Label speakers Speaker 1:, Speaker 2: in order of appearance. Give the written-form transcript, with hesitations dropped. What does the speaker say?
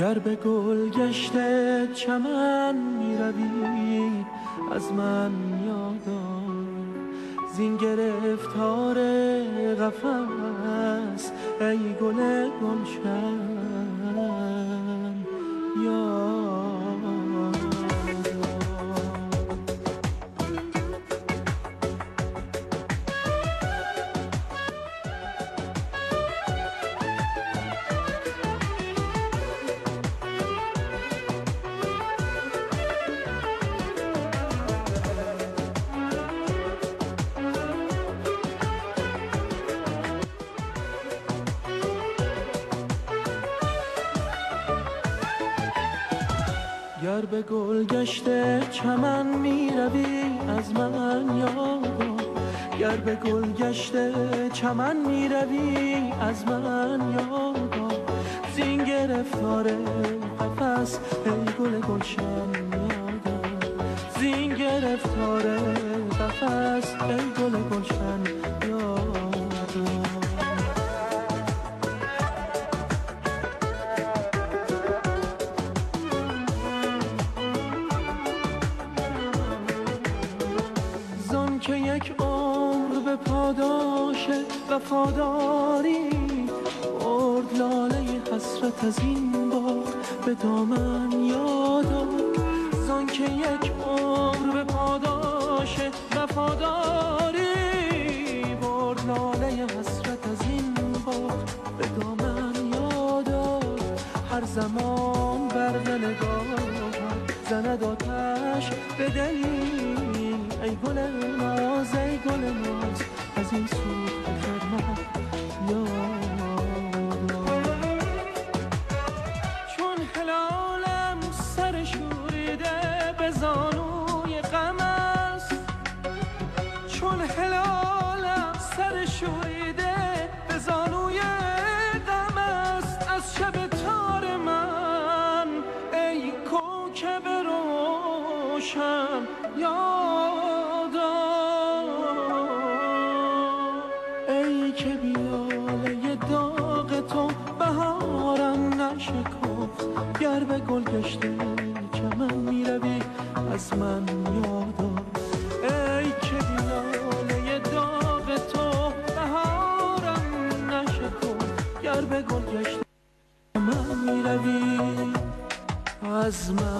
Speaker 1: گر به گل گشته چمن میروی از من یادار، زین گرفتار قفس ای گل گلشن گر به گل گشته چمن میروی از من یادار، گر به گل گشته چمن میروی از من یادار، زین گرفتار قفس ای گل گلشن یادار، زین گرفتار قفس ای گل گلشن یادار. که یک عمر به پاداش وفاداری برد لاله حسرت از این باغ به دامن یادار، زان که یک عمر به پاداش وفاداری برد لاله حسرت از این باغ به دامن یادار، هر زمان برق نگاهم زند آتش به دلی ای گل ناز ای گل ناز از این سوخت خرمن یادار، چون هلالم سر شوریده به زانوی غم است، چون هلالم سر شوریده به زانوی غم است، از شب تار من ای کوکب روشن ای که بیاله داغ تو بهارم نشکفت، گر به گل گشته چمن میروی از من یادار، ای که بیاله داغ تو بهارم نشکفت، گر به گل گشته چمن میروی از من